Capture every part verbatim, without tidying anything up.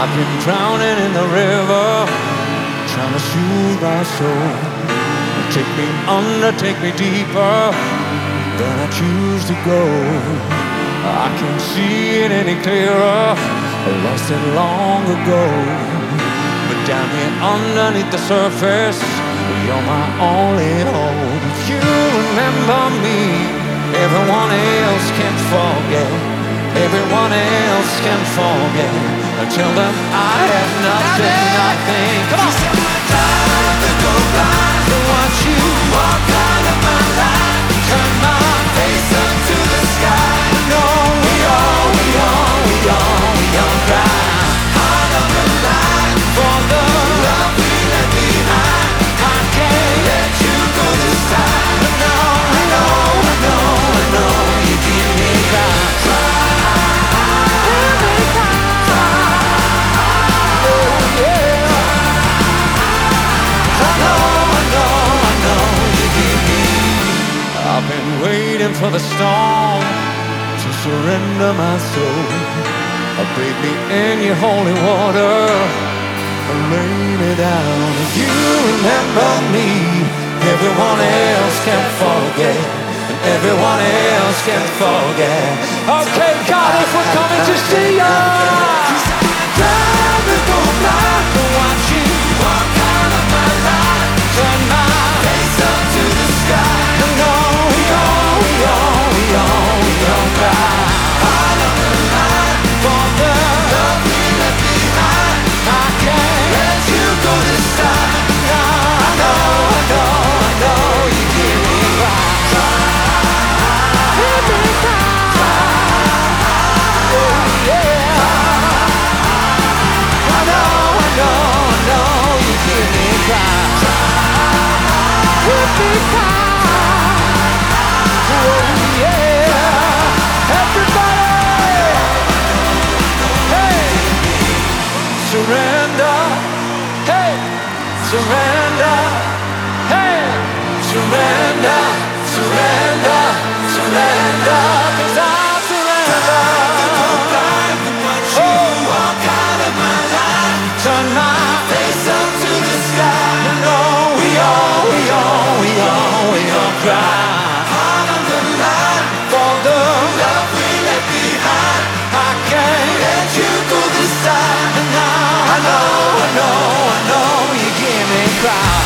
I've been drowning in the river, trying to soothe my soul. Take me under, take me deeper than I choose to go. I can't see it any clearer, I lost it long ago. But down here underneath the surface, you're my only hope. If you remember me, everyone else can forget. Everyone else can forget. Until then I have nothing, nothing. Come on! Time to go blind to watch you walk out of my life. Turn my face up to the sky. No, we all, we all, we all, we all cry. Heart of the line for the love we left behind. I can't let you go this time. But no, I know, I know, I know you give me cry. I've been waiting for the storm to surrender my soul. Bathe me in your holy water and lay me down. If you remember me, everyone else can forget, and everyone else can forget. Okay, God, if we're coming to see you, time to go blind to watch you walk out of my life. Turn my face up to the sky. No, we all, we all, we all, we all cry. Heart of the line for the love we left behind. I can't let you go this time. No, I know, I know, I know you give me cry. Give me cry. Oh yeah. I know, I know, I know you give me cry. Give me cry. Surrender, hey, surrender, hey, surrender, surrender, surrender, 'cause I surrender. Oh, walk out of my life, turn my face up to the sky. You know we all, we all, we all, we all cry. Heart on the line for the love we left behind. I can't let you go this time. And now I know, I know, I know you give me cry.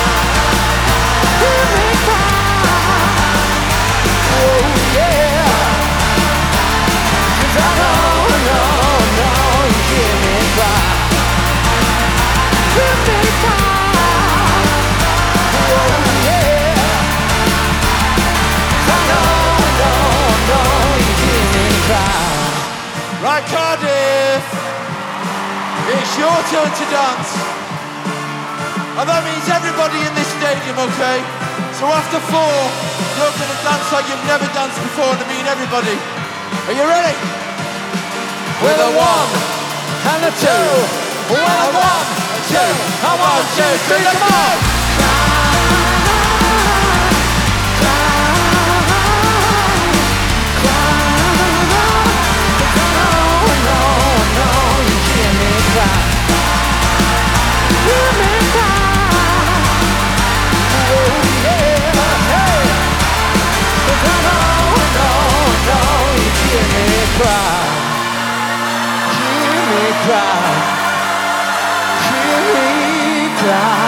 Give me cry. Oh yeah. 'Cause I know, I know, I know you give me cry. Give me cry. Oh yeah. 'Cause I know, I know, I know you give me cry. Right, Cardiff. It's your turn to dance. And that means everybody in this stadium, okay? So after four, you're going to dance like you've never danced before, and I mean everybody. Are you ready? With a one and a two, with a one, a two, a one, two, three, come on! Cry, hear me cry.